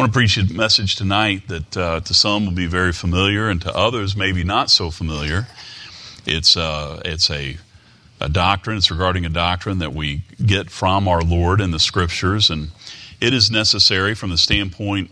want to preach a message tonight that to some will be very familiar and to others maybe not so familiar. It's a doctrine. It's regarding a doctrine that we get from our Lord in the Scriptures, and it is necessary from the standpoint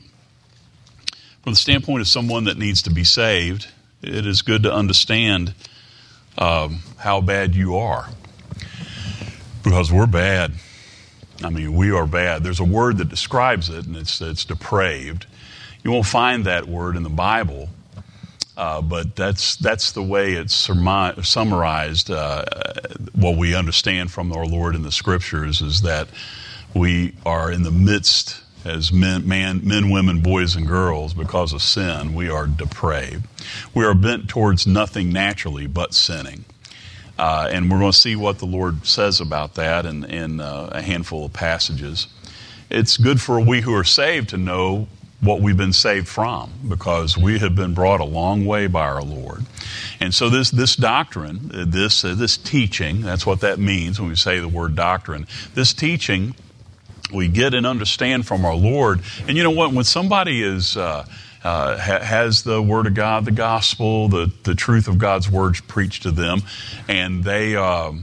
of someone that needs to be saved. It is good to understand how bad you are, because we're bad. I mean, we are bad. There's a word that describes it, and it's depraved. You won't find that word in the Bible, but that's the way it's summarized. What we understand from our Lord in the Scriptures is that we are in the midst, as men, women, boys, and girls, because of sin, we are depraved. We are bent towards nothing naturally but sinning. And we're going to see what the Lord says about that in a handful of passages. It's good for we who are saved to know what we've been saved from, because we have been brought a long way by our Lord. And so this doctrine, this teaching, that's what that means when we say the word doctrine. This teaching we get and understand from our Lord. And you know what? When somebody is has the Word of God, the gospel, the truth of God's words preached to them, and they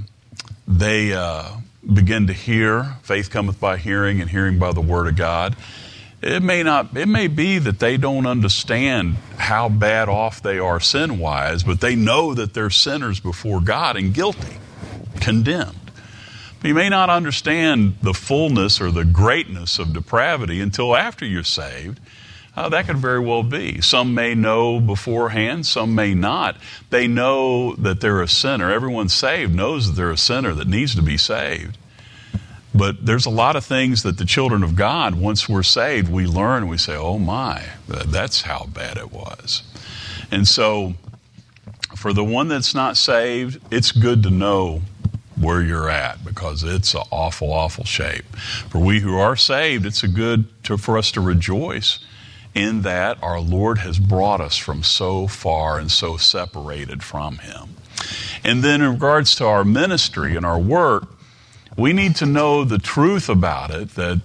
begin to hear, faith cometh by hearing, and hearing by the Word of God. It may be that they don't understand how bad off they are sin-wise, but they know that they're sinners before God and guilty, condemned. You may not understand the fullness or the greatness of depravity until after you're saved. That could very well be. Some may know beforehand, some may not. They know that they're a sinner. Everyone saved knows that they're a sinner that needs to be saved. But there's a lot of things that the children of God, once we're saved, we learn and we say, oh my, that's how bad it was. And so for the one that's not saved, it's good to know where you're at, because it's an awful, awful shape. For we who are saved, it's for us to rejoice in that our Lord has brought us from so far and so separated from Him. And then in regards to our ministry and our work, we need to know the truth about it, that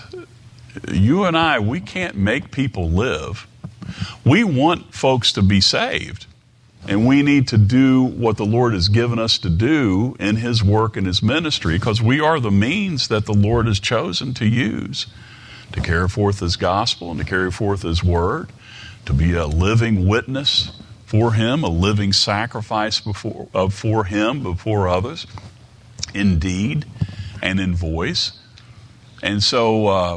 you and I, we can't make people live. We want folks to be saved. And we need to do what the Lord has given us to do in His work and His ministry, because we are the means that the Lord has chosen to use to carry forth His gospel and to carry forth His word, to be a living witness for Him, a living sacrifice for Him, before others, in deed and in voice. And so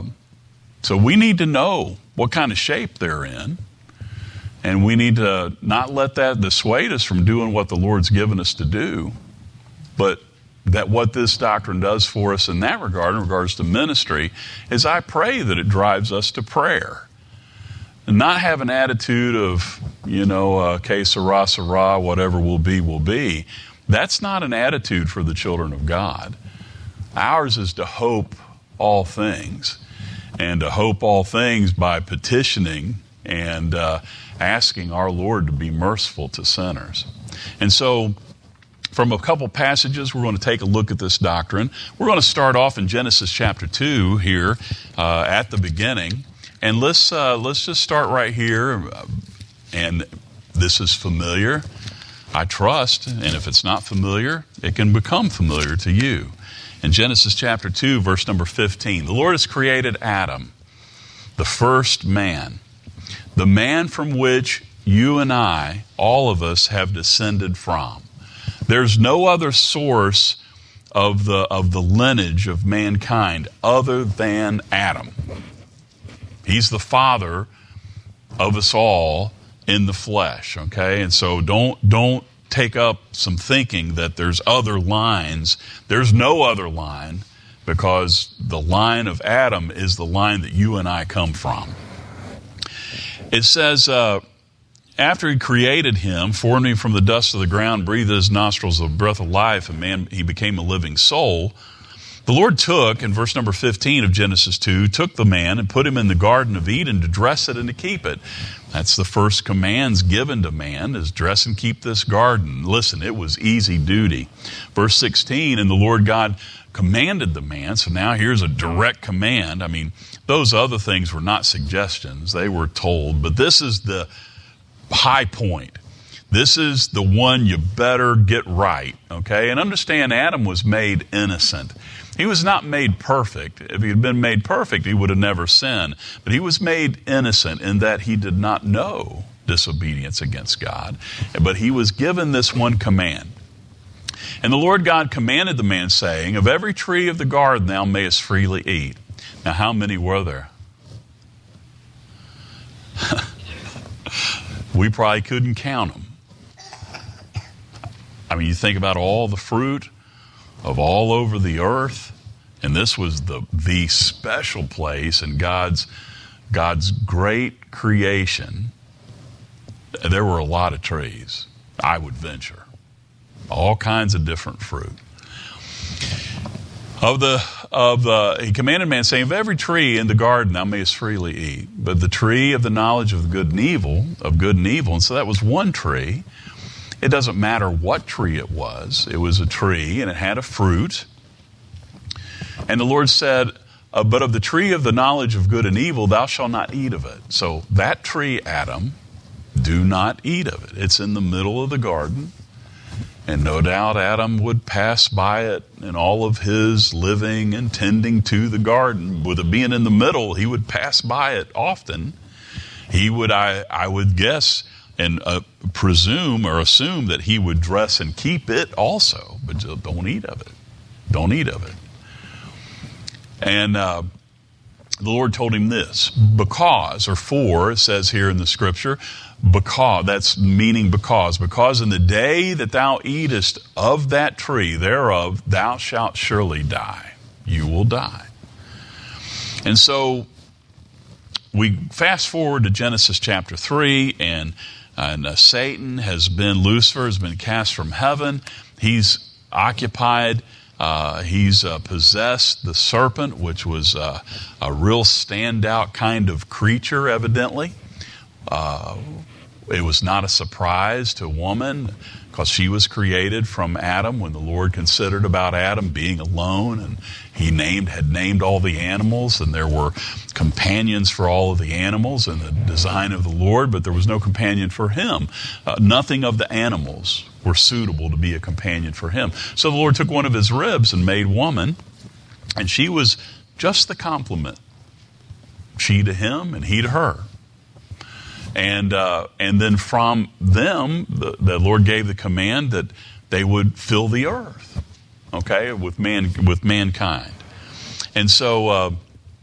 we need to know what kind of shape they're in. And we need to not let that dissuade us from doing what the Lord's given us to do, but that what this doctrine does for us in that regard, in regards to ministry, is I pray that it drives us to prayer. And not have an attitude of, que sera, sera, whatever will be, will be. That's not an attitude for the children of God. Ours is to hope all things, and to hope all things by petitioning and asking our Lord to be merciful to sinners. And so, from a couple passages, we're going to take a look at this doctrine. We're going to start off in Genesis chapter 2 here at the beginning. And let's just start right here. And this is familiar, I trust. And if it's not familiar, it can become familiar to you. In Genesis chapter 2, verse number 15, the Lord has created Adam, the first man, the man from which you and I, all of us, have descended from. There's no other source of the lineage of mankind other than Adam. He's the father of us all in the flesh, okay? And so don't take up some thinking that there's other lines. There's no other line, because the line of Adam is the line that you and I come from. It says, after He created him, formed him from the dust of the ground, breathed in his nostrils the breath of life, and man, he became a living soul. The Lord took, in verse number 15 of Genesis 2, took the man and put him in the Garden of Eden to dress it and to keep it. That's the first commands given to man, is dress and keep this garden. Listen, it was easy duty. Verse 16, and the Lord God commanded the man. So now here's a direct command. I mean, those other things were not suggestions. They were told. But this is the high point. This is the one you better get right, okay? And understand, Adam was made innocent. He was not made perfect. If he had been made perfect, he would have never sinned. But he was made innocent in that he did not know disobedience against God. But he was given this one command. And the Lord God commanded the man, saying, of every tree of the garden thou mayest freely eat. Now, how many were there? We probably couldn't count them. I mean, you think about all the fruit of all over the earth, and this was the special place in God's great creation. There were a lot of trees, I would venture. All kinds of different fruit. He commanded man, saying, of every tree in the garden thou mayest freely eat, but the tree of the knowledge of good and evil, and so that was one tree. It doesn't matter what tree it was. It was a tree, and it had a fruit. And the Lord said, but of the tree of the knowledge of good and evil, thou shalt not eat of it. So that tree, Adam, do not eat of it. It's in the middle of the garden. And no doubt Adam would pass by it in all of his living and tending to the garden. With it being in the middle, he would pass by it often. He would, I would guess, and presume or assume that he would dress and keep it also. But just don't eat of it. Don't eat of it. And the Lord told him this, because, or for, it says here in the scripture, because, that's meaning because in the day that thou eatest of that tree thereof, thou shalt surely die. You will die. And so we fast forward to Genesis chapter 3, and Satan Lucifer has been cast from heaven. He's occupied, he's possessed the serpent, which was a real standout kind of creature, evidently. It was not a surprise to woman because she was created from Adam when the Lord considered about Adam being alone, and he had named all the animals, and there were companions for all of the animals in the design of the Lord, but there was no companion for him. Nothing of the animals were suitable to be a companion for him. So the Lord took one of his ribs and made woman, and she was just the complement. She to him and he to her. And then from them, the Lord gave the command that they would fill the earth, okay, with mankind. And so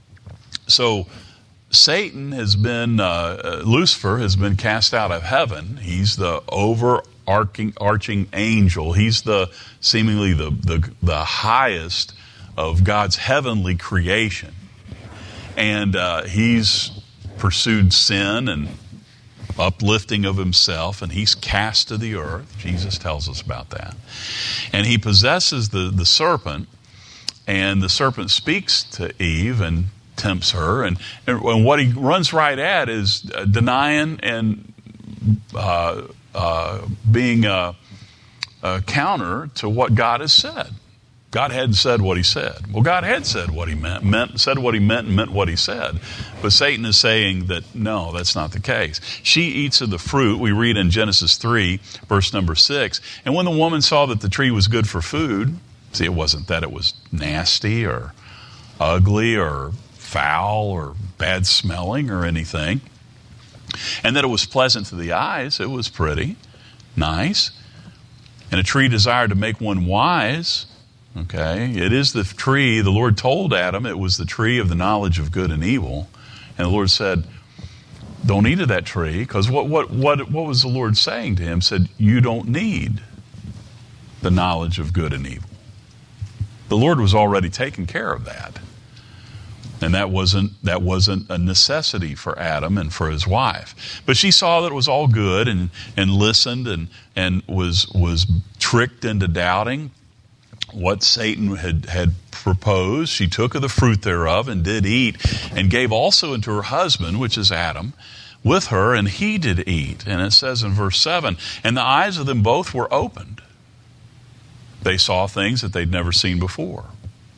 Satan has been, Lucifer has been cast out of heaven. He's the overarching angel. He's seemingly the highest of God's heavenly creation. And he's pursued sin and uplifting of himself, and he's cast to the earth. Jesus tells us about that. And he possesses the serpent, and the serpent speaks to Eve and tempts her, and what he runs right at is denying and being a counter to what God has said. God hadn't said what he said. Well, God had said what he said what he meant, and meant what he said. But Satan is saying that, no, that's not the case. She eats of the fruit, we read in Genesis 3, verse number 6. And when the woman saw that the tree was good for food, see, it wasn't that it was nasty or ugly or foul or bad smelling or anything, and that it was pleasant to the eyes, it was pretty, nice, and a tree desired to make one wise. Okay, it is the tree, the Lord told Adam it was the tree of the knowledge of good and evil. And the Lord said, don't eat of that tree, because what was the Lord saying to him? Said, you don't need the knowledge of good and evil. The Lord was already taking care of that. And that wasn't a necessity for Adam and for his wife. But she saw that it was all good and listened and was tricked into doubting what Satan had proposed. She took of the fruit thereof and did eat, and gave also unto her husband, which is Adam, with her, and he did eat. And it says in verse 7, and the eyes of them both were opened. They saw things that they'd never seen before.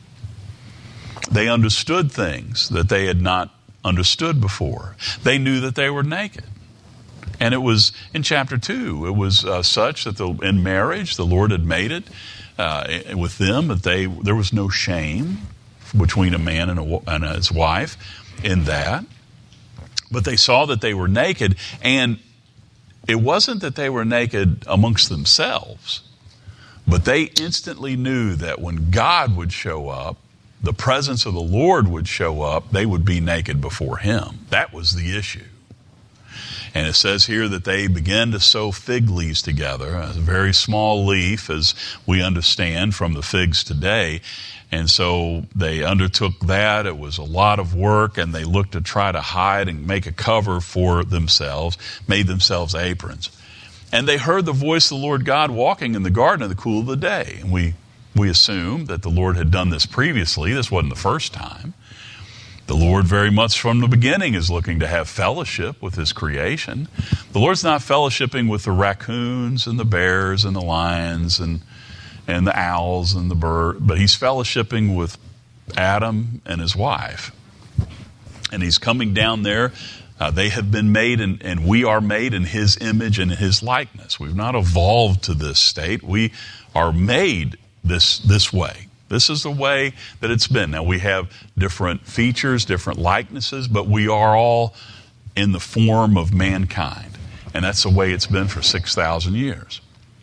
They understood things that they had not understood before. They knew that they were naked. And it was in chapter 2, it was such that in marriage, the Lord had made it with them that there was no shame between a man and his wife in that. But they saw that they were naked, and it wasn't that they were naked amongst themselves, but they instantly knew that when God would show up, the presence of the Lord would show up, they would be naked before Him. That was the issue. And it says here that they began to sew fig leaves together, a very small leaf, as we understand from the figs today. And so they undertook that. It was a lot of work, and they looked to try to hide and make a cover for themselves, made themselves aprons. And they heard the voice of the Lord God walking in the garden in the cool of the day. And we assume that the Lord had done this previously. This wasn't the first time. The Lord very much from the beginning is looking to have fellowship with His creation. The Lord's not fellowshipping with the raccoons and the bears and the lions and the owls and the bird, but He's fellowshipping with Adam and his wife. And He's coming down there. They have been made, and we are made in His image and His likeness. We've not evolved to this state. We are made this way. This is the way that it's been. Now, we have different features, different likenesses, but we are all in the form of mankind. And that's the way it's been for 6,000 years.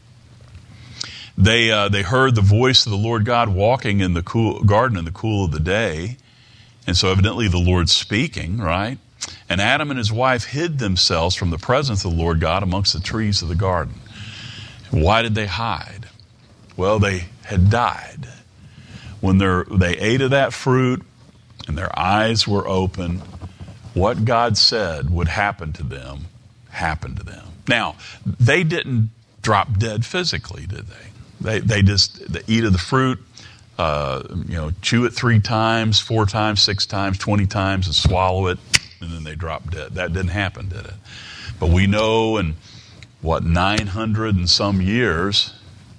They heard the voice of the Lord God walking in the garden in the cool of the day. And so evidently the Lord's speaking, right? And Adam and his wife hid themselves from the presence of the Lord God amongst the trees of the garden. Why did they hide? Well, they had died. When they ate of that fruit and their eyes were open, what God said would happen to them happened to them. Now, they didn't drop dead physically, did they? They just eat of the fruit, chew it 3 times, 4 times, 6 times, 20 times, and swallow it, and then they drop dead. That didn't happen, did it? But we know in 900 and some years,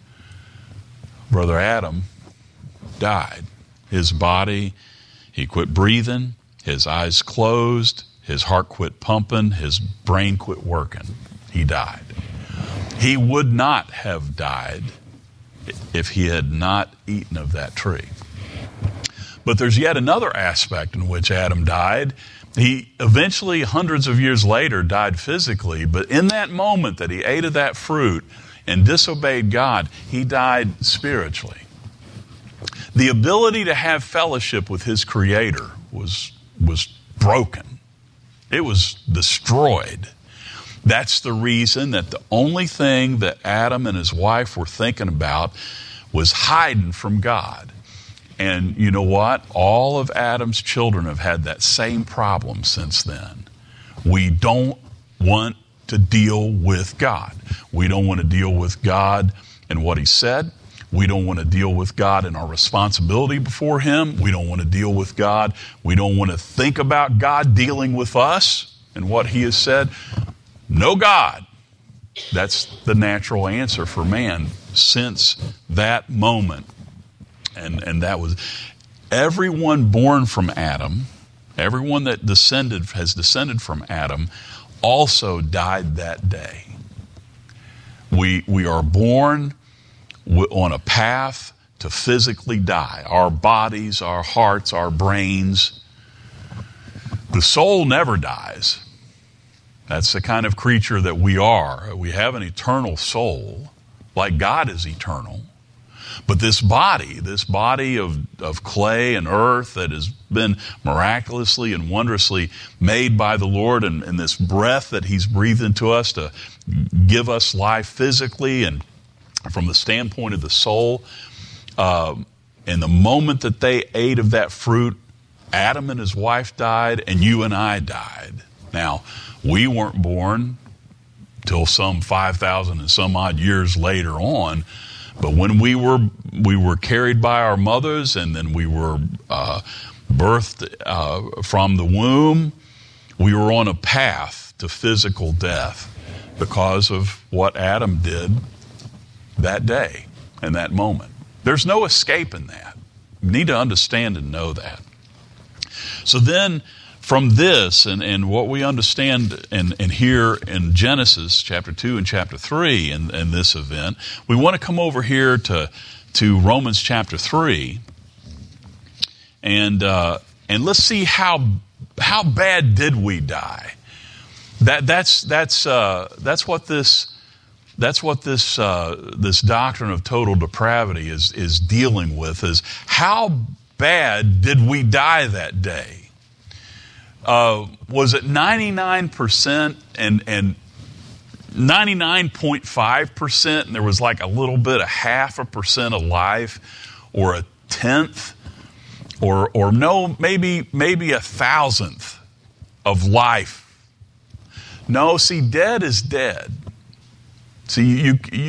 Brother Adam died. His body, he quit breathing, his eyes closed, his heart quit pumping, his brain quit working. He died. He would not have died if he had not eaten of that tree. But there's yet another aspect in which Adam died. He eventually, hundreds of years later, died physically, but in that moment that he ate of that fruit and disobeyed God, he died spiritually. The ability to have fellowship with his Creator was broken. It was destroyed. That's the reason that the only thing that Adam and his wife were thinking about was hiding from God. And you know what? All of Adam's children have had that same problem since then. We don't want to deal with God. We don't want to deal with God and what He said. We don't want to deal with God in our responsibility before Him. We don't want to deal with God. We don't want to think about God dealing with us and what He has said. No God. That's the natural answer for man since that moment. And that was everyone born from Adam, everyone that has descended from Adam, also died that day. We are born on a path to physically die. Our bodies, our hearts, our brains. The soul never dies. That's the kind of creature that we are. We have an eternal soul, like God is eternal. But this body of clay and earth that has been miraculously and wondrously made by the Lord, and this breath that He's breathed into us to give us life physically and from the standpoint of the soul, in the moment that they ate of that fruit, Adam and his wife died, and you and I died. Now, we weren't born till some 5,000 and some odd years later on, but when we were carried by our mothers, and then we were birthed from the womb, we were on a path to physical death because of what Adam did that day and that moment. There's no escape in that. You need to understand and know that. So then from this and what we understand and hear in Genesis chapter 2 and chapter 3 in this event, we want to come over here to Romans chapter 3 and let's see how bad did we die. That's what this doctrine of total depravity is dealing with, is how bad did we die that day? Was it 99% and 99.5%, and there was like a little bit, a 0.5% of life, or a 1/10, or no, maybe 1,000th of life? No, see, dead is dead. See,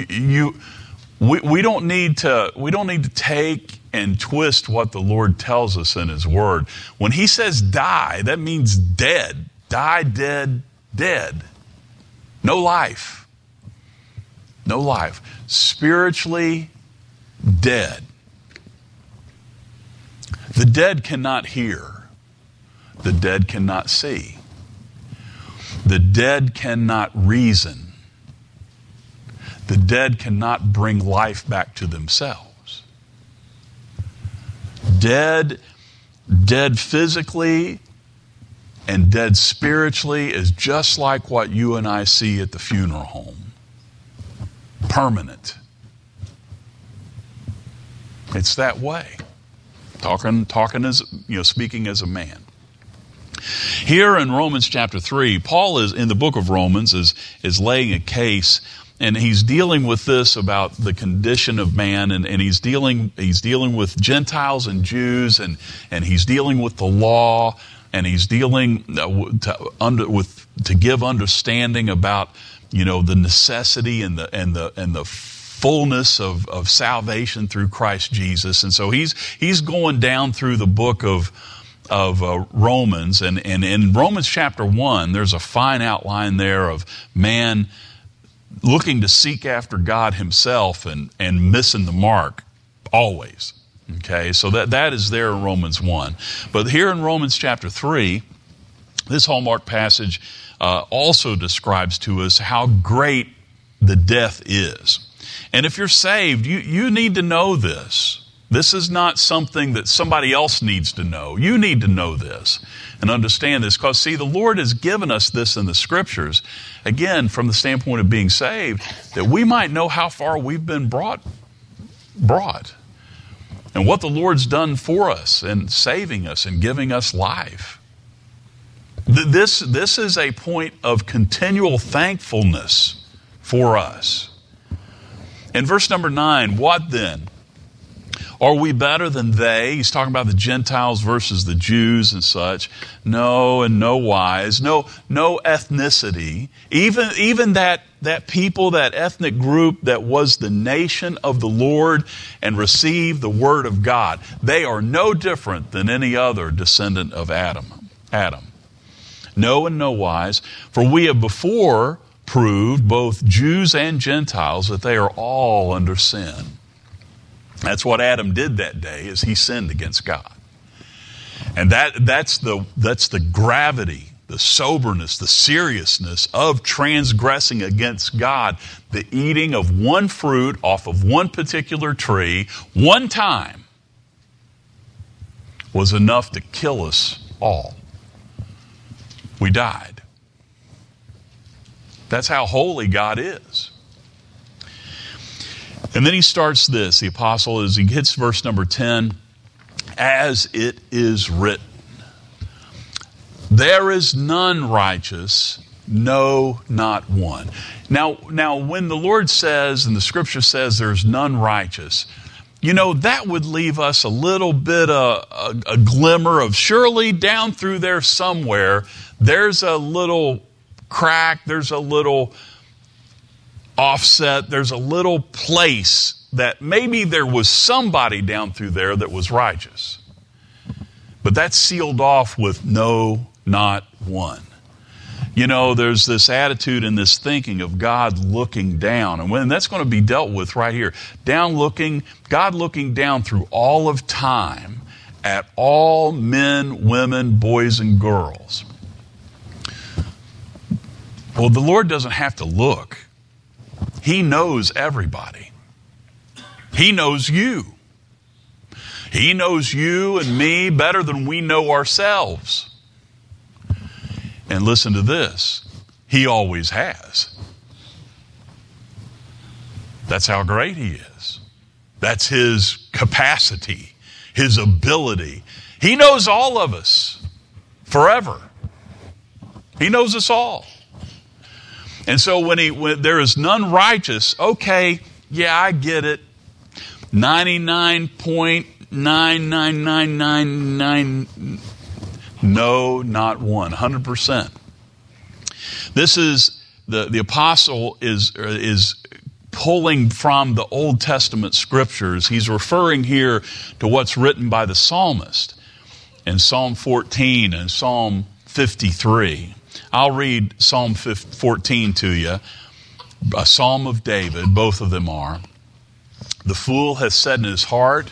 we don't need to take and twist what the Lord tells us in His Word. When He says die, that means dead. Die, dead, dead. No life. No life. Spiritually dead. The dead cannot hear. The dead cannot see. The dead cannot reason. The dead cannot bring life back to themselves. Dead physically and dead spiritually is just like what you and I see at the funeral home. Permanent. It's that way. Talking as, speaking as a man. Here in Romans chapter 3, Paul is in the book of Romans is laying a case, and he's dealing with this about the condition of man, and he's dealing with Gentiles and Jews, and he's dealing with the law, and he's dealing to give understanding about the necessity and the fullness of salvation through Christ Jesus. And so he's going down through the book of Romans, and in Romans chapter 1, there's a fine outline there of man looking to seek after God Himself and missing the mark always. Okay, so that is there in Romans 1. But here in Romans chapter 3, this hallmark passage also describes to us how great the death is. And if you're saved, you need to know this. This is not something that somebody else needs to know. You need to know this and understand this, because, see, the Lord has given us this in the Scriptures, again, from the standpoint of being saved, that we might know how far we've been brought, and what the Lord's done for us in saving us and giving us life. This is a point of continual thankfulness for us. In verse number 9, what then? Are we better than they? He's talking about the Gentiles versus the Jews and such. No, and no wise. No ethnicity. Even that people, that ethnic group that was the nation of the Lord and received the word of God, they are no different than any other descendant of Adam. No, and no wise. For we have before proved, both Jews and Gentiles, that they are all under sin. That's what Adam did that day, is he sinned against God. And that's the gravity, the soberness, the seriousness of transgressing against God. The eating of one fruit off of one particular tree, one time, was enough to kill us all. We died. That's how holy God is. And then he starts this, the apostle, as he hits verse number 10, as it is written, there is none righteous, no, not one. Now, when the Lord says, and the Scripture says there's none righteous, that would leave us a little bit a glimmer of, surely down through there somewhere, there's a little crack, there's a little offset, there's a little place that maybe there was somebody down through there that was righteous. But that's sealed off with no, not one. There's this attitude and this thinking of God looking down, and when that's going to be dealt with right here. God looking down through all of time at all men, women, boys, and girls. Well, the Lord doesn't have to look. He knows everybody. He knows you. He knows you and me better than we know ourselves. And listen to this. He always has. That's how great He is. That's His capacity, His ability. He knows all of us forever. He knows us all. And so when there is none righteous, okay, yeah, I get it. 99.99999. No, not one. 100%. This is the apostle is pulling from the Old Testament scriptures. He's referring here to what's written by the psalmist in Psalm 14 and Psalm 53. I'll read Psalm 14 to you, a Psalm of David, both of them are. The fool has said in his heart,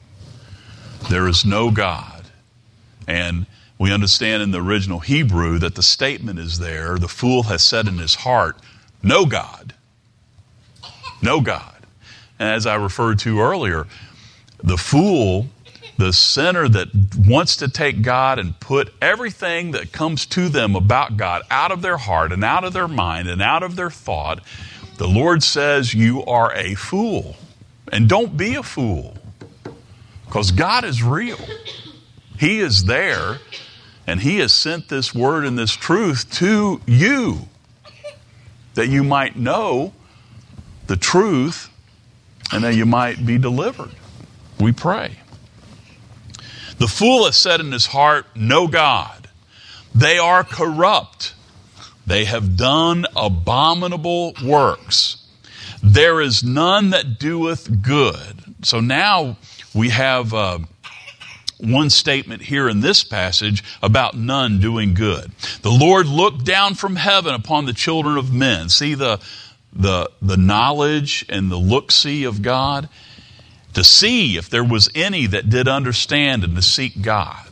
there is no God. And we understand in the original Hebrew that the statement is there, the fool has said in his heart, no God. No God. And as I referred to earlier, the fool, the sinner that wants to take God and put everything that comes to them about God out of their heart and out of their mind and out of their thought, the Lord says you are a fool. And don't be a fool, because God is real. He is there, and He has sent this word and this truth to you that you might know the truth and that you might be delivered. We pray. The fool has said in his heart, no God. They are corrupt. They have done abominable works. There is none that doeth good. So now we have one statement here in this passage about none doing good. The Lord looked down from heaven upon the children of men. See the knowledge and the look-see of God, to see if there was any that did understand and to seek God.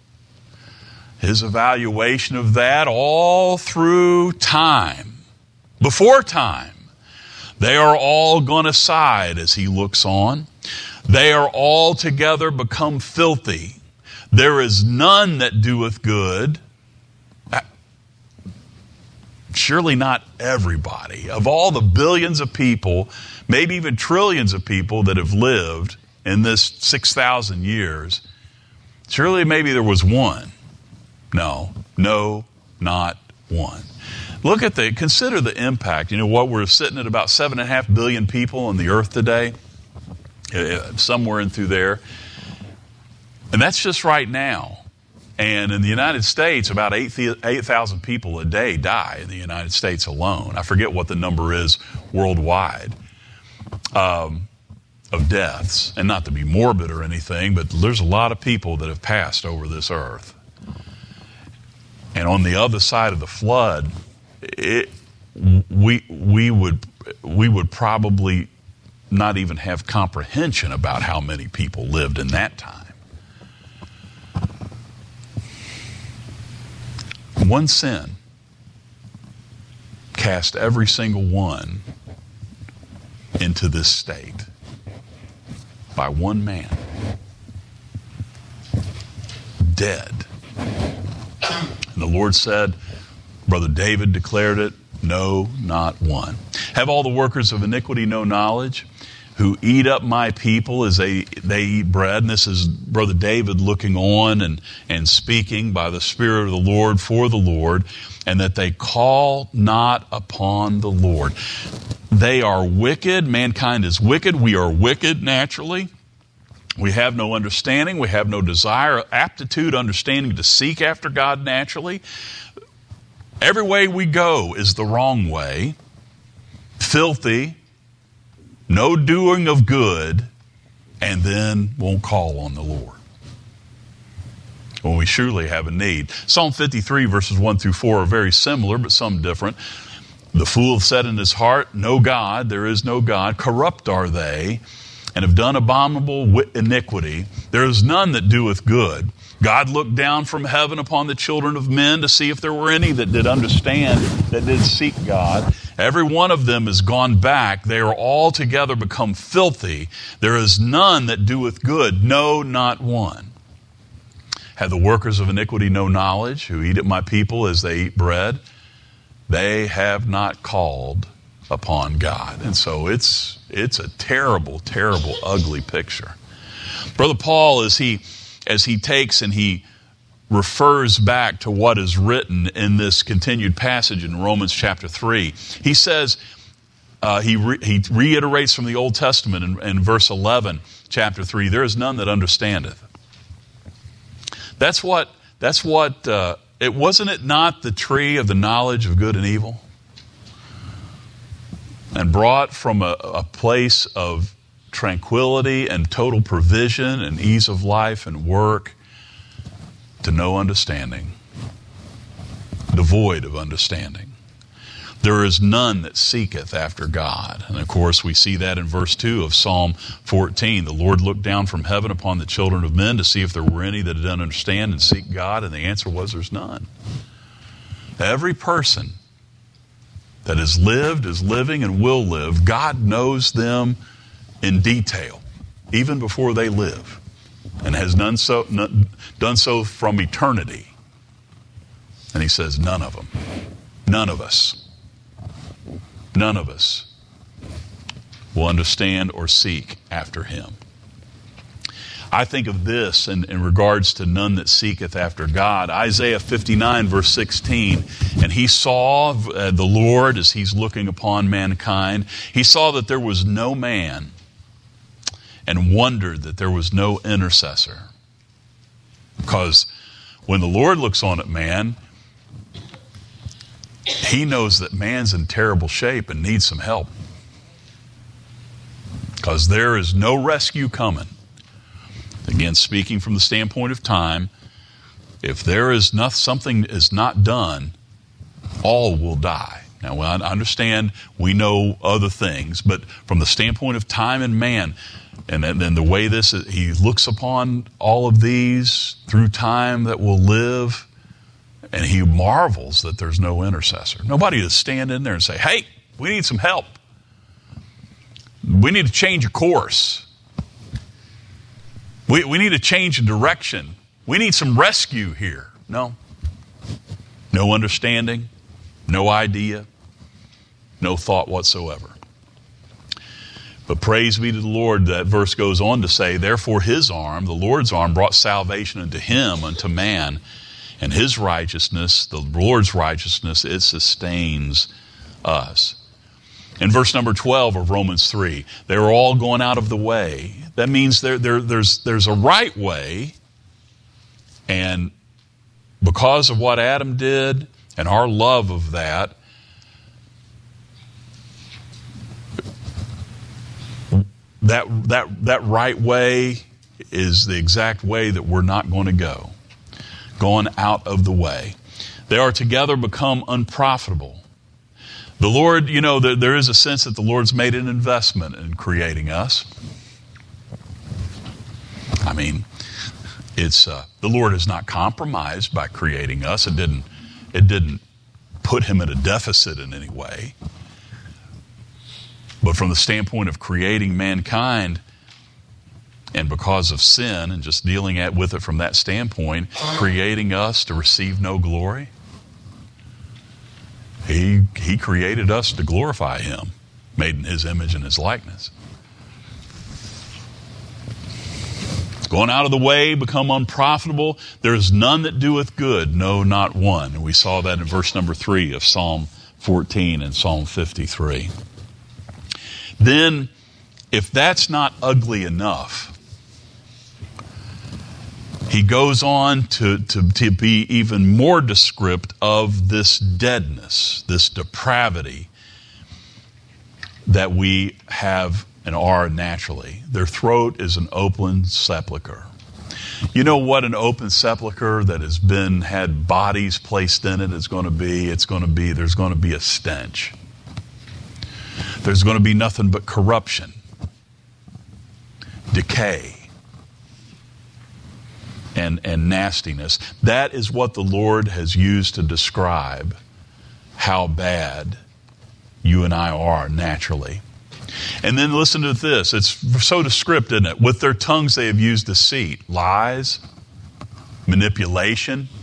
His evaluation of that all through time, before time, they are all gone aside as He looks on. They are all together become filthy. There is none that doeth good. Surely not everybody. Of all the billions of people, maybe even trillions of people that have lived in this 6,000 years, surely maybe there was one. No, not one. Consider the impact. You know what, we're sitting at about 7.5 billion people on the earth today, somewhere in through there. And that's just right now. And in the United States, about 8,000 people a day die in the United States alone. I forget what the number is worldwide of deaths. And not to be morbid or anything, but there's a lot of people that have passed over this earth. And on the other side of the flood, we would probably not even have comprehension about how many people lived in that time. One sin cast every single one into this state by one man. Dead. And the Lord said, Brother David declared it, no, not one. Have all the workers of iniquity no knowledge, who eat up my people as they eat bread? And this is Brother David looking on and speaking by the Spirit of the Lord for the Lord, and that they call not upon the Lord. They are wicked. Mankind is wicked. We are wicked naturally. We have no understanding. We have no desire, aptitude, understanding to seek after God naturally. Every way we go is the wrong way. Filthy. No doing of good, and then won't call on the Lord when we surely have a need. Psalm 53 verses 1 through 4 are very similar, but some different. The fool said in his heart, no God, there is no God. Corrupt are they. and have done abominable iniquity. There is none that doeth good. God looked down from heaven upon the children of men to see if there were any that did understand, that did seek God. Every one of them is gone back. They are altogether become filthy. There is none that doeth good, no, not one. Have the workers of iniquity no knowledge, who eat at my people as they eat bread? They have not called upon God. And so it's a terrible, terrible, ugly picture. Brother Paul, as he takes and he refers back to what is written in this continued passage in Romans chapter 3, he says, he reiterates from the Old Testament in verse 11, chapter 3, there is none that understandeth. That's what it wasn't it not the tree of the knowledge of good and evil? And brought from a place of tranquility and total provision and ease of life and work to no understanding, devoid of understanding. There is none that seeketh after God. And of course, we see that in verse 2 of Psalm 14. The Lord looked down from heaven upon the children of men to see if there were any that did understand and seek God, and the answer was there's none. Every person that has lived, is living, and will live, God knows them in detail, even before they live, and has done so from eternity. And he says, none of them, none of us will understand or seek after him. I think of this in regards to none that seeketh after God. Isaiah 59 verse 16, and he saw the Lord as he's looking upon mankind. He saw that there was no man and wondered that there was no intercessor. Because when the Lord looks on at man, he knows that man's in terrible shape and needs some help. Because there is no rescue coming. Again, speaking from the standpoint of time, if there is something is not done, all will die. Now, I understand we know other things, but from the standpoint of time and man, and then the way he looks upon all of these through time that will live, and he marvels that there's no intercessor. Nobody to stand in there and say, hey, we need some help. We need to change a course. We need to change a direction. We need some rescue here. No. No understanding, no idea, no thought whatsoever. But praise be to the Lord, that verse goes on to say, therefore his arm, the Lord's arm, brought salvation unto him, unto man, and his righteousness, the Lord's righteousness, it sustains us. In verse number 12 of Romans 3, they were all going out of the way. That means there's a right way, and because of what Adam did and our love of that, that right way is the exact way that we're not going to go. Going out of the way. They are together become unprofitable. The Lord, there is a sense that the Lord's made an investment in creating us. I mean, it's the Lord is not compromised by creating us. It didn't put him at a deficit in any way. But from the standpoint of creating mankind, and because of sin and just dealing with it from that standpoint, creating us to receive no glory, He created us to glorify him, made in his image and his likeness. Going out of the way, become unprofitable. There is none that doeth good, no, not one. And we saw that in verse number 3 of Psalm 14 and Psalm 53. Then, if that's not ugly enough, he goes on to be even more descriptive of this deadness, this depravity that we have and are naturally. Their throat is an open sepulcher. You know what an open sepulcher that has had bodies placed in it is going to be? There's going to be a stench. There's going to be nothing but corruption. decay and nastiness. That is what the Lord has used to describe how bad you and I are naturally. And then listen to this. It's so descriptive, isn't it? With their tongues they have used deceit, lies, manipulation,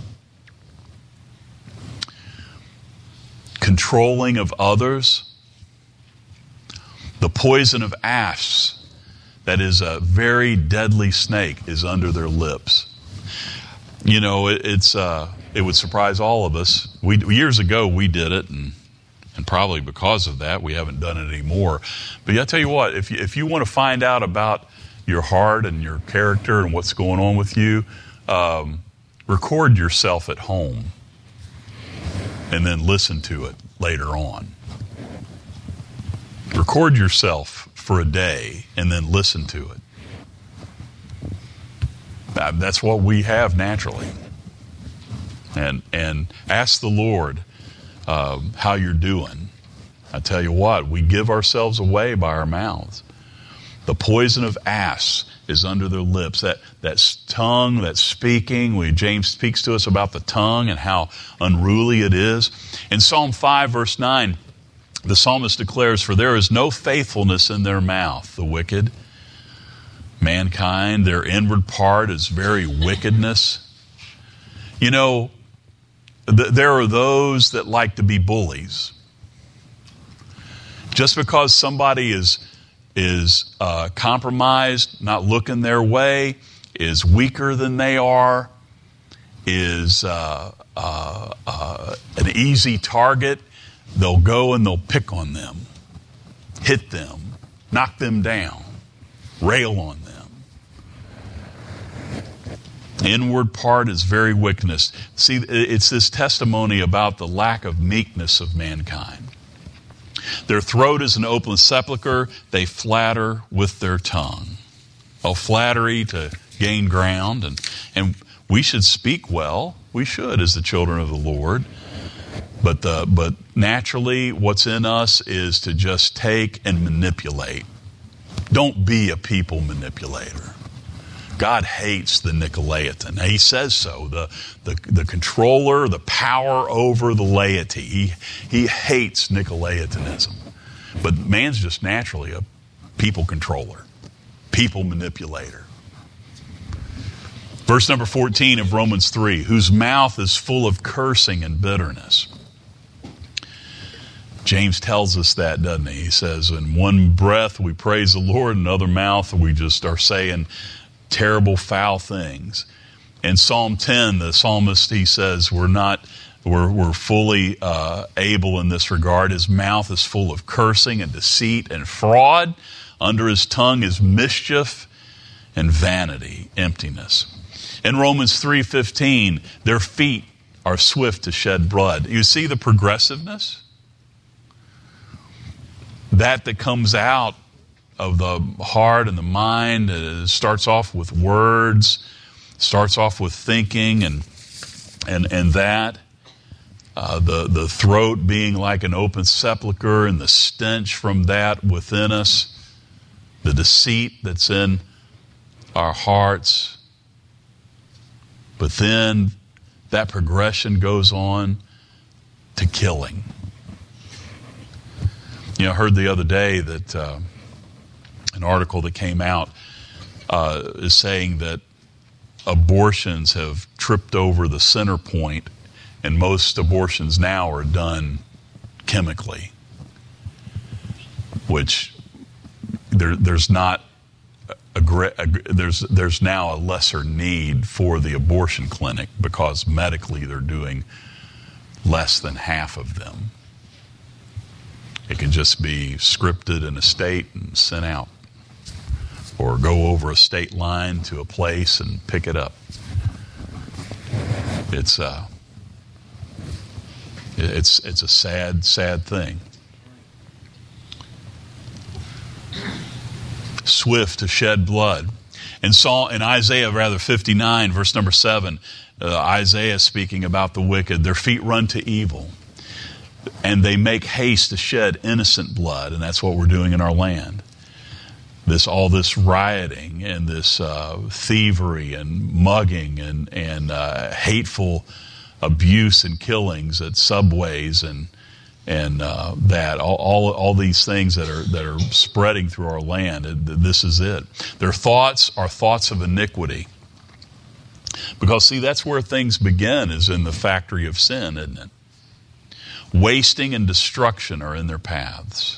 controlling of others. The poison of asps, that is a very deadly snake, is under their lips. You know, it would surprise all of us. Years ago we did it, and probably because of that we haven't done it anymore. But I tell you what, if you want to find out about your heart and your character and what's going on with you, record yourself at home and then listen to it later on. Record yourself for a day and then listen to it. That's what we have naturally. And ask the Lord how you're doing. I tell you what, we give ourselves away by our mouths. The poison of asps is under their lips. That tongue, that speaking. James speaks to us about the tongue and how unruly it is. In Psalm 5, verse 9, the psalmist declares, "For there is no faithfulness in their mouth, the wicked. Mankind, their inward part is very wickedness." You know, there are those that like to be bullies. Just because somebody is compromised, not looking their way, is weaker than they are, is an easy target, they'll go and they'll pick on them, hit them, knock them down, rail on them. Inward part is very wickedness. See, it's this testimony about the lack of meekness of mankind. Their throat is an open sepulcher. They flatter with their tongue. Oh, flattery to gain ground. And we should speak well. We should as the children of the Lord. But naturally what's in us is to just take and manipulate. Don't be a people manipulator. God hates the Nicolaitan. He says so. The controller, the power over the laity. He hates Nicolaitanism. But man's just naturally a people controller, people manipulator. Verse number 14 of Romans 3, whose mouth is full of cursing and bitterness. James tells us that, doesn't he? He says, in one breath we praise the Lord, in another mouth we just are saying terrible, foul things. In Psalm 10, the psalmist, he says, we're fully able in this regard. His mouth is full of cursing and deceit and fraud. Under his tongue is mischief and vanity, emptiness. In Romans 3:15, their feet are swift to shed blood. You see the progressiveness? That comes out of the heart and the mind. Starts off with words, starts off with thinking, and that the throat being like an open sepulcher, and the stench from that within us, the deceit that's in our hearts. But then that progression goes on to killing. You know, I heard the other day that an article that came out is saying that abortions have tripped over the center point, and most abortions now are done chemically, which there's not there's now a lesser need for the abortion clinic because medically they're doing less than half of them. It can just be scripted in a state and sent out, or go over a state line to a place and pick it up. It's a sad, sad thing. Swift to shed blood. In Isaiah 59, verse number 7, Isaiah speaking about the wicked, their feet run to evil, and they make haste to shed innocent blood, and that's what we're doing in our land. all this rioting and this thievery and mugging and hateful abuse and killings at subways and that all these things that are spreading through our land. This is it. Their thoughts are thoughts of iniquity. Because see, that's where things begin, is in the factory of sin, isn't it? Wasting and destruction are in their paths.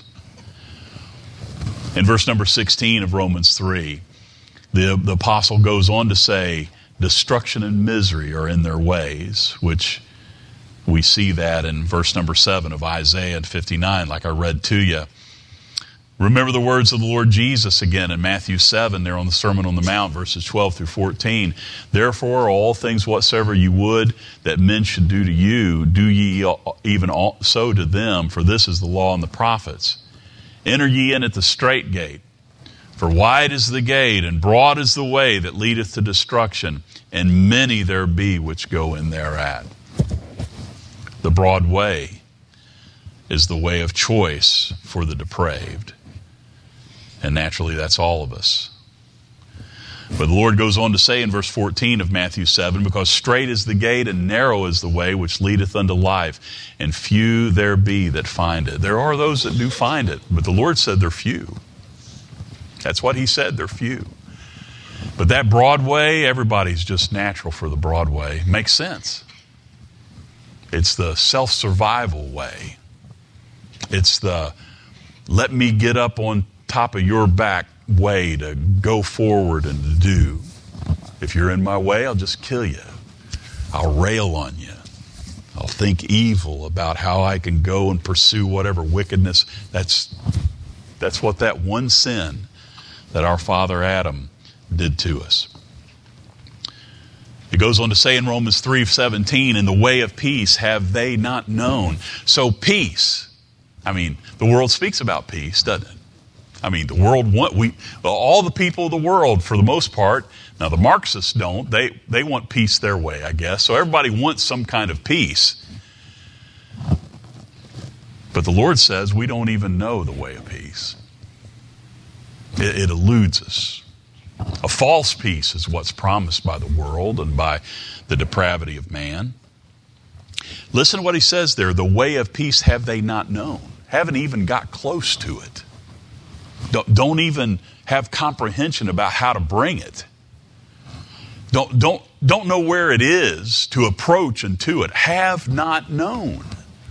In verse number 16 of Romans 3, the apostle goes on to say, destruction and misery are in their ways, which we see that in verse number 7 of Isaiah 59, like I read to you. Remember the words of the Lord Jesus again in Matthew 7, there on the Sermon on the Mount, verses 12 through 14. Therefore, all things whatsoever you would that men should do to you, do ye even so to them, for this is the law and the prophets. Enter ye in at the strait gate, for wide is the gate, and broad is the way that leadeth to destruction, and many there be which go in thereat. The broad way is the way of choice for the depraved. And naturally, that's all of us. But the Lord goes on to say in verse 14 of Matthew 7, because strait is the gate and narrow is the way which leadeth unto life, and few there be that find it. There are those that do find it, but the Lord said they're few. That's what He said, they're few. But that broad way, everybody's just natural for the broad way. Makes sense. It's the self-survival way. It's the let me get up on top of your back way to go forward and to do. If you're in my way, I'll just kill you. I'll rail on you. I'll think evil about how I can go and pursue whatever wickedness. That's what that one sin that our father Adam did to us. It goes on to say in Romans 3:17, in the way of peace have they not known. So peace, the world speaks about peace, doesn't it? The world all the people of the world, for the most part, now the Marxists don't, they want peace their way, I guess. So everybody wants some kind of peace. But the Lord says we don't even know the way of peace. It eludes us. A false peace is what's promised by the world and by the depravity of man. Listen to what he says there. The way of peace have they not known. Haven't even got close to it. Don't even have comprehension about how to bring it. Don't know where it is to approach and to it. Have not known.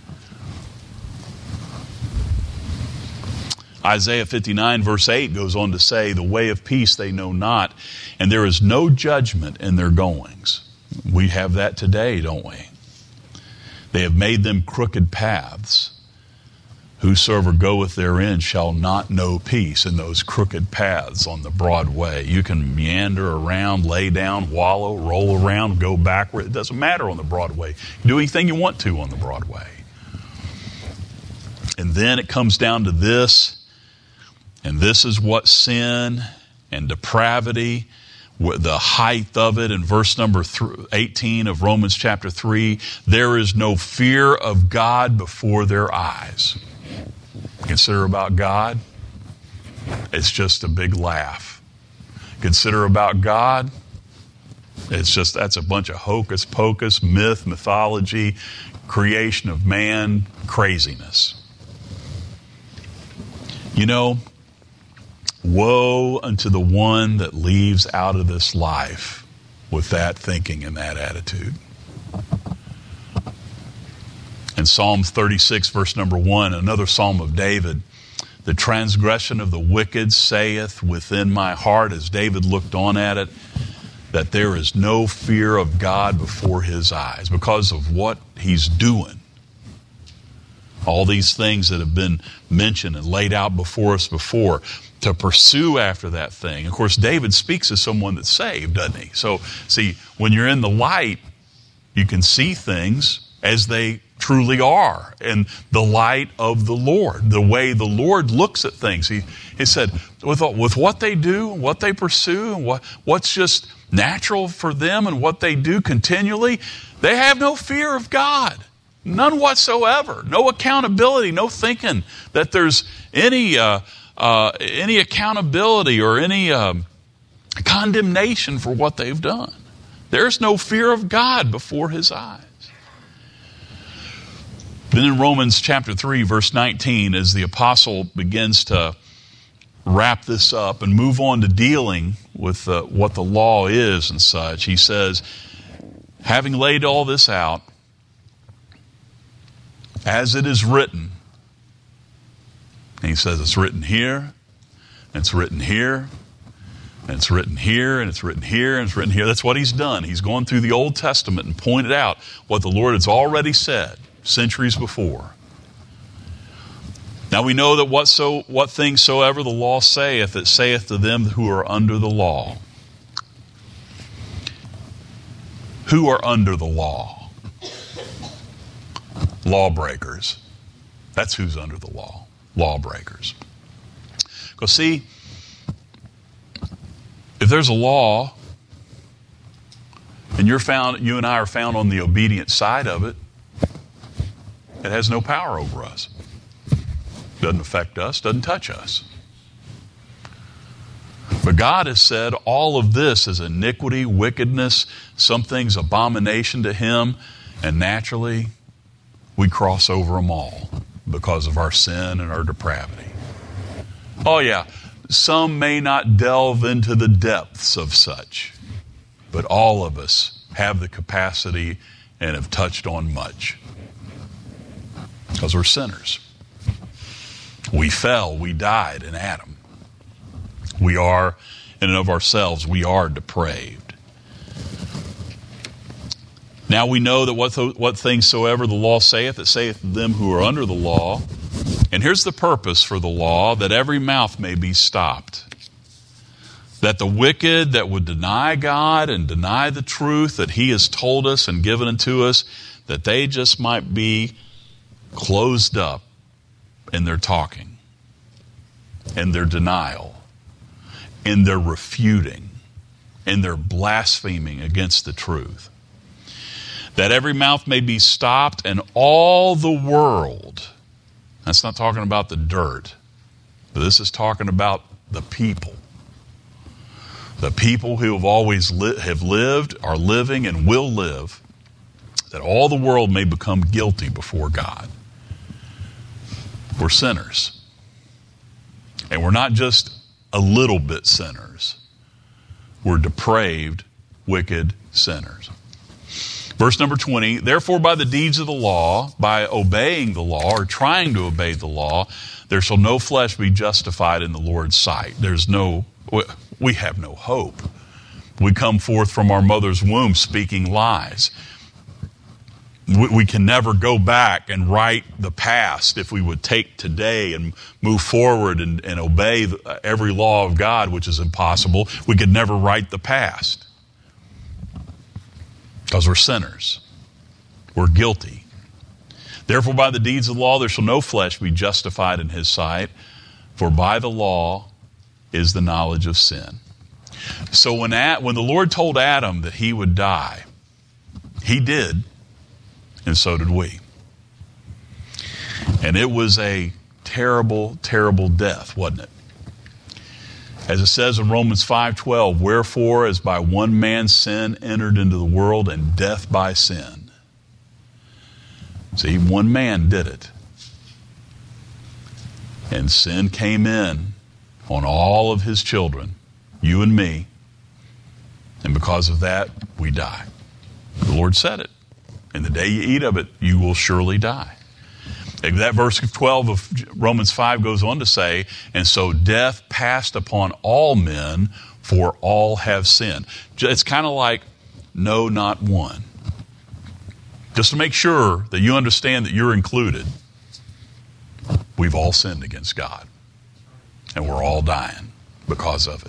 Isaiah 59 verse 8 goes on to say, the way of peace they know not, and there is no judgment in their goings. We have that today, don't we? They have made them crooked paths. Whosoever goeth therein shall not know peace in those crooked paths on the broad way. You can meander around, lay down, wallow, roll around, go backward. It doesn't matter on the broad way. You do anything you want to on the broad way. And then it comes down to this, and this is what sin and depravity, the height of it in verse number 18 of Romans chapter 3, there is no fear of God before their eyes. Consider about God, it's just a big laugh. Consider about God, that's a bunch of hocus pocus, mythology, creation of man, craziness. Woe unto the one that leaves out of this life with that thinking and that attitude. In Psalm 36, verse number 1, another psalm of David, the transgression of the wicked saith within my heart, as David looked on at it, that there is no fear of God before his eyes because of what he's doing. All these things that have been mentioned and laid out before us before, to pursue after that thing. Of course, David speaks as someone that's saved, doesn't he? So, see, when you're in the light, you can see things as they truly are in the light of the Lord, the way the Lord looks at things. He said, with what they do, what they pursue, and what's just natural for them and what they do continually, they have no fear of God. None whatsoever. No accountability, no thinking that there's any any accountability or any condemnation for what they've done. There's no fear of God before his eyes. Then in Romans chapter 3, verse 19, as the apostle begins to wrap this up and move on to dealing with what the law is and such, he says, having laid all this out, as it is written, and he says it's written here, and it's written here, and it's written here, and it's written here, and it's written here. That's what he's done. He's gone through the Old Testament and pointed out what the Lord has already said centuries before. Now we know that what things soever the law saith, it saith to them who are under the law. Who are under the law? Lawbreakers. That's who's under the law. Lawbreakers. Because see, if there's a law and you and I are found on the obedient side of it, it has no power over us. Doesn't affect us, doesn't touch us. But God has said all of this is iniquity, wickedness, some things abomination to him, and naturally we cross over them all because of our sin and our depravity. Oh yeah, some may not delve into the depths of such, but all of us have the capacity and have touched on much. Because we're sinners. We fell, we died in Adam. We are, in and of ourselves, we are depraved. Now we know that what things soever the law saith, it saith to them who are under the law. And here's the purpose for the law, that every mouth may be stopped. That the wicked that would deny God and deny the truth that he has told us and given unto us, that they just might be closed up in their talking, in their denial, in their refuting, in their blaspheming against the truth. That every mouth may be stopped and all the world, that's not talking about the dirt, but this is talking about the people. The people who have always have lived, are living, and will live, that all the world may become guilty before God. We're sinners. And we're not just a little bit sinners. We're depraved, wicked sinners. Verse number 20, therefore by the deeds of the law, by obeying the law or trying to obey the law, there shall no flesh be justified in the Lord's sight. We have no hope. We come forth from our mother's womb speaking lies. We can never go back and right the past if we would take today and move forward and obey every law of God, which is impossible. We could never right the past because we're sinners. We're guilty. Therefore, by the deeds of the law, there shall no flesh be justified in his sight, for by the law is the knowledge of sin. So when the Lord told Adam that he would die, he did. And so did we. And it was a terrible, terrible death, wasn't it? As it says in Romans 5:12, wherefore as by one man's sin entered into the world, and death by sin. See, one man did it. And sin came in on all of his children, you and me. And because of that, we die. The Lord said it. And the day you eat of it, you will surely die. And that verse 12 of Romans 5 goes on to say, and so death passed upon all men, for all have sinned. It's kind of like, no, not one. Just to make sure that you understand that you're included, we've all sinned against God. And we're all dying because of it.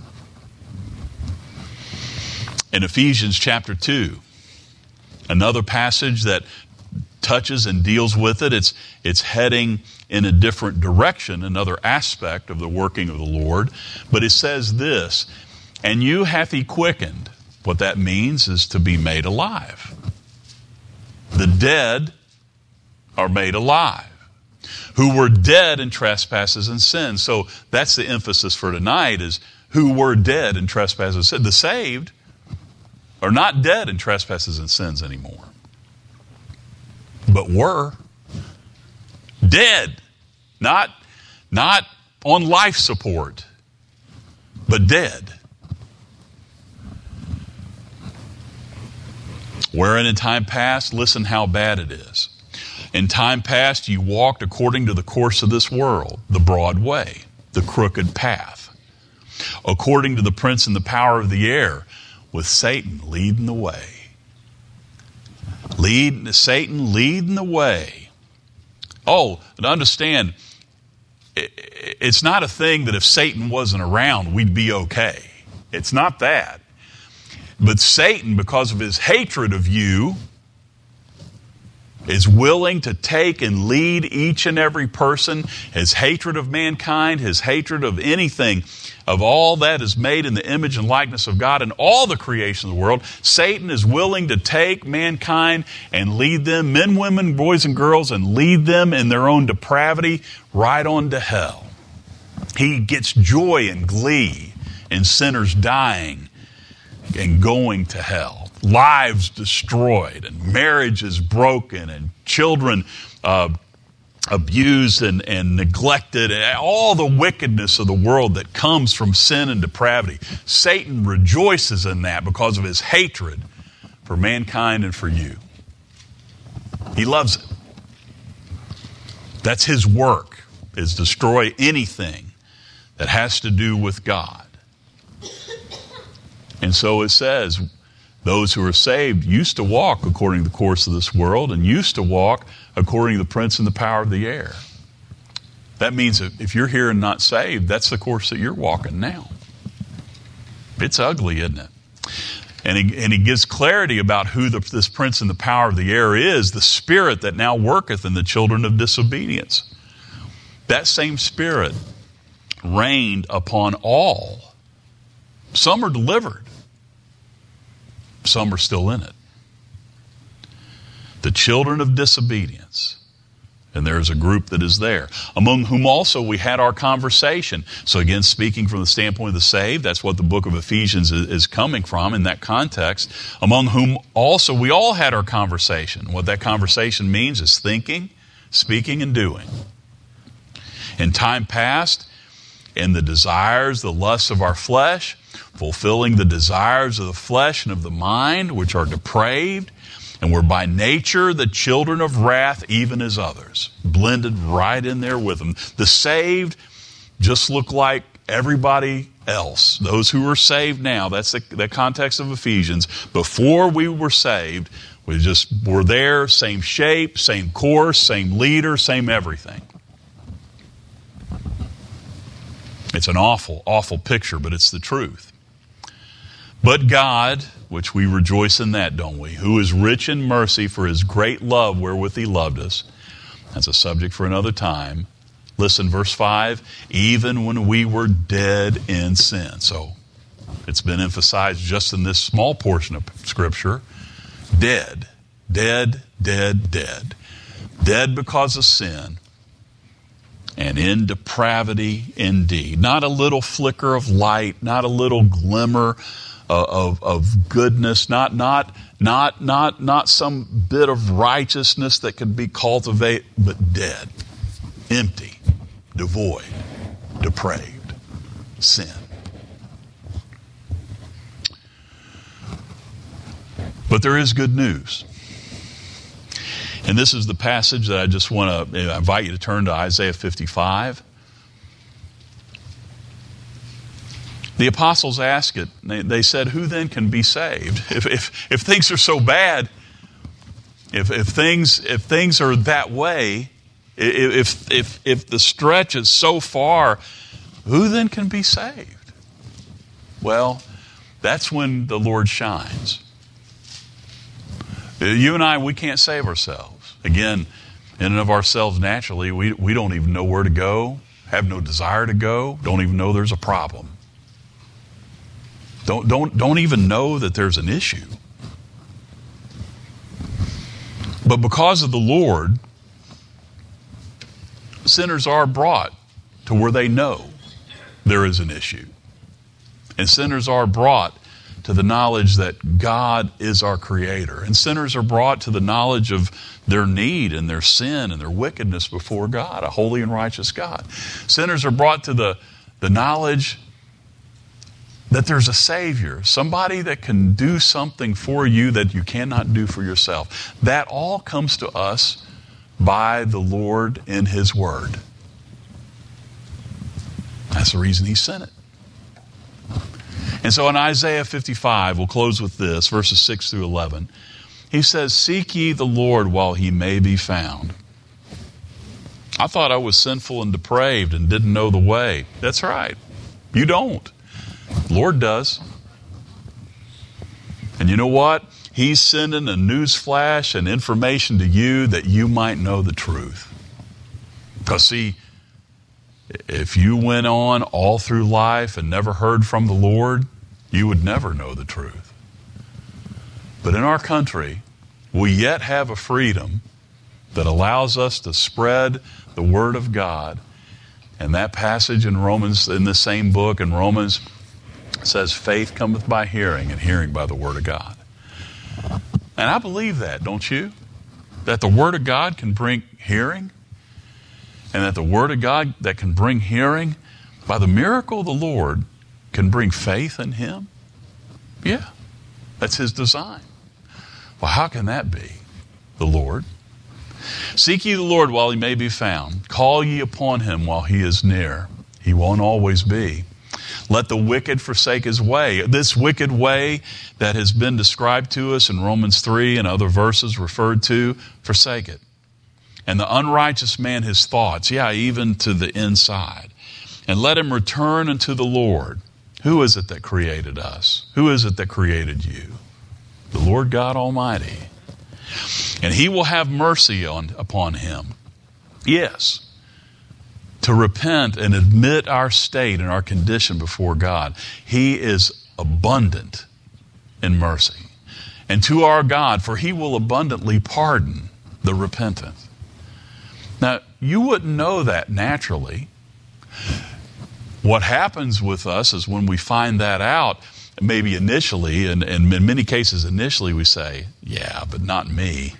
In Ephesians chapter 2, another passage that touches and deals with it. It's heading in a different direction, another aspect of the working of the Lord. But it says this, and you hath he quickened. What that means is to be made alive. The dead are made alive. who were dead in trespasses and sins. So that's the emphasis for tonight, is who were dead in trespasses and sins. The saved are not dead in trespasses and sins anymore, but were dead, not on life support, but dead. Wherein in time past, listen how bad it is. In time past, you walked according to the course of this world, the broad way, the crooked path, according to the prince and the power of the air, with Satan leading the way. Satan leading the way. Oh, and understand, it's not a thing that if Satan wasn't around, we'd be okay. It's not that. But Satan, because of his hatred of you, is willing to take and lead each and every person. His hatred of mankind, his hatred of anything, of all that is made in the image and likeness of God and all the creation of the world, Satan is willing to take mankind and lead them, men, women, boys, and girls, and lead them in their own depravity right on to hell. He gets joy and glee in sinners dying and going to hell. Lives destroyed, and marriages broken, and children abused and neglected, and all the wickedness of the world that comes from sin and depravity. Satan rejoices in that because of his hatred for mankind and for you. He loves it. That's his work, is destroy anything that has to do with God. And so it says, those who are saved used to walk according to the course of this world and used to walk according to the prince and the power of the air. That means if you're here and not saved, that's the course that you're walking now. It's ugly, isn't it? And he gives clarity about who this prince and the power of the air is, the spirit that now worketh in the children of disobedience. That same spirit reigned upon all. Some are delivered. Some are still in it. The children of disobedience. And there's a group that is there, among whom also we had our conversation. So again, speaking from the standpoint of the saved, that's what the book of Ephesians is coming from in that context. Among whom also we all had our conversation. What that conversation means is thinking, speaking, and doing. In time past, in the desires, the lusts of our flesh, fulfilling the desires of the flesh and of the mind, which are depraved, and we're by nature the children of wrath, even as others. Blended right in there with them. The saved just look like everybody else. Those who are saved now, that's the context of Ephesians. Before we were saved, we just were there, same shape, same course, same leader, same everything. It's an awful, awful picture, but it's the truth. But God, which we rejoice in that, don't we? Who is rich in mercy for his great love wherewith he loved us. That's a subject for another time. Listen, verse 5, even when we were dead in sin. So it's been emphasized just in this small portion of Scripture. Dead, dead, dead, dead. Dead because of sin. And in depravity indeed. Not a little flicker of light, not a little glimmer of goodness, not some bit of righteousness that could be cultivated, but dead, empty, devoid, depraved, sin. But there is good news. And this is the passage that I just want to invite you to turn to Isaiah 55. The apostles asked it. They said, who then can be saved? If things are so bad, if things are that way, if the stretch is so far, who then can be saved? Well, that's when the Lord shines. You and I, we can't save ourselves. Again, in and of ourselves naturally, we don't even know where to go, have no desire to go, don't even know there's a problem. Don't even know that there's an issue. But because of the Lord sinners are brought to where they know there is an issue. And sinners are brought to the knowledge that God is our Creator. And sinners are brought to the knowledge of their need and their sin and their wickedness before God, a holy and righteous God. Sinners are brought to the knowledge that there's a Savior, somebody that can do something for you that you cannot do for yourself. That all comes to us by the Lord in His Word. That's the reason He sent it. And so in Isaiah 55, we'll close with this, verses 6 through 11. He says, "Seek ye the Lord while He may be found." I thought I was sinful and depraved and didn't know the way. That's right. You don't. The Lord does. And you know what? He's sending a news flash and information to you that you might know the truth. Because see, if you went on all through life and never heard from the Lord, you would never know the truth. But in our country, we yet have a freedom that allows us to spread the Word of God. And that passage in Romans, in the same book, in Romans, says, "Faith cometh by hearing, and hearing by the Word of God." And I believe that, don't you? That the Word of God can bring hearing, and that the Word of God that can bring hearing, by the miracle of the Lord, can bring faith in Him? Yeah, that's His design. Well, how can that be? The Lord. "Seek ye the Lord while He may be found. Call ye upon Him while He is near." He won't always be. "Let the wicked forsake his way." This wicked way that has been described to us in Romans 3 and other verses referred to, forsake it. "And the unrighteous man his thoughts," yeah, even to the inside. "And let him return unto the Lord." Who is it that created us? Who is it that created you? The Lord God Almighty. "And He will have mercy upon him." Yes, to repent and admit our state and our condition before God. He is abundant in mercy. "And to our God, for He will abundantly pardon the repentant." Now, you wouldn't know that naturally. What happens with us is when we find that out, maybe initially, and in many cases initially we say, "Yeah, but not me."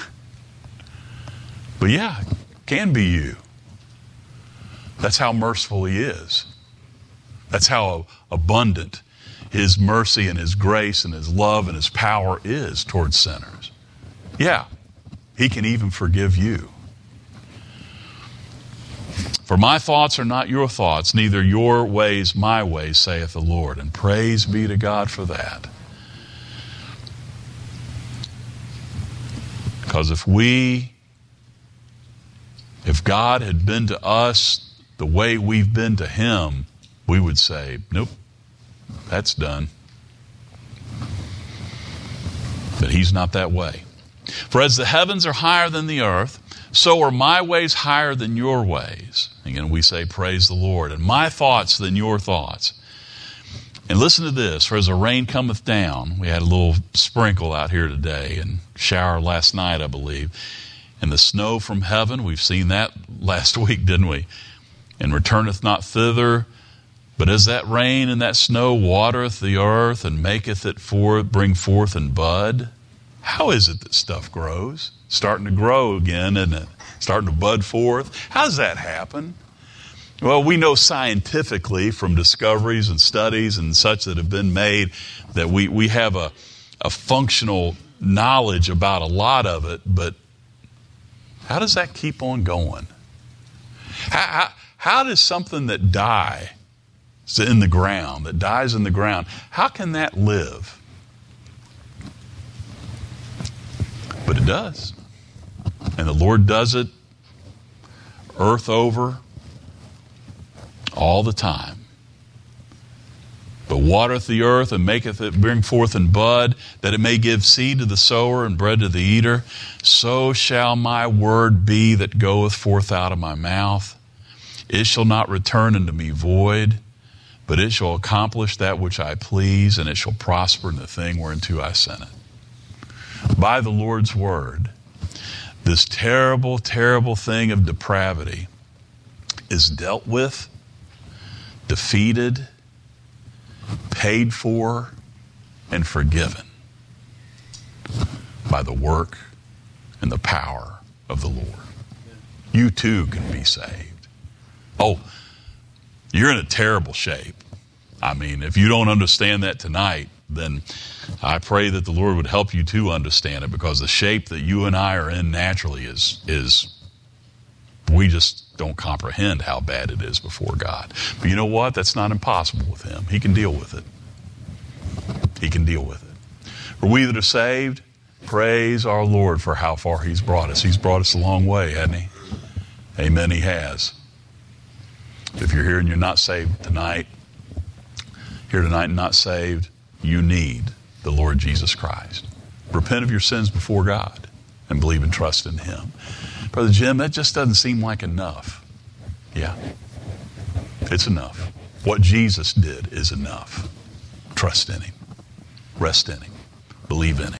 But yeah, it can be you. That's how merciful He is. That's how abundant His mercy and His grace and His love and His power is towards sinners. Yeah, He can even forgive you. "For my thoughts are not your thoughts, neither your ways my ways, saith the Lord." And praise be to God for that. Because if God had been to us the way we've been to Him, we would say, "Nope, that's done." But He's not that way. "For as the heavens are higher than the earth, so are my ways higher than your ways." Again, we say, praise the Lord. "And my thoughts than your thoughts." And listen to this. "For as the rain cometh down," we had a little sprinkle out here today and shower last night, I believe. "And the snow from heaven," we've seen that last week, didn't we? "And returneth not thither, but as that rain and that snow watereth the earth and maketh it bring forth and bud." How is it that stuff grows? Starting to grow again, isn't it? Starting to bud forth. How does that happen? Well, we know scientifically from discoveries and studies and such that have been made that we have a functional knowledge about a lot of it, but how does that keep on going? How does something that dies in the ground, how can that live? But it does. And the Lord does it earth over all the time. "But watereth the earth and maketh it bring forth and bud, that it may give seed to the sower and bread to the eater. So shall my word be that goeth forth out of my mouth. It shall not return unto me void, but it shall accomplish that which I please, and it shall prosper in the thing whereunto I sent it." By the Lord's word, this terrible, terrible thing of depravity is dealt with, defeated, paid for, and forgiven by the work and the power of the Lord. You too can be saved. Oh, you're in a terrible shape. I mean, if you don't understand that tonight, then I pray that the Lord would help you to understand it, because the shape that you and I are in naturally is we just don't comprehend how bad it is before God. But you know what? That's not impossible with Him. He can deal with it. He can deal with it. For we that are saved, praise our Lord for how far He's brought us. He's brought us a long way, hasn't He? Amen, He has. If you're here and you're not saved tonight, here tonight and not saved, you need the Lord Jesus Christ. Repent of your sins before God and believe and trust in Him. Brother Jim, that just doesn't seem like enough. Yeah, it's enough. What Jesus did is enough. Trust in Him. Rest in Him. Believe in Him.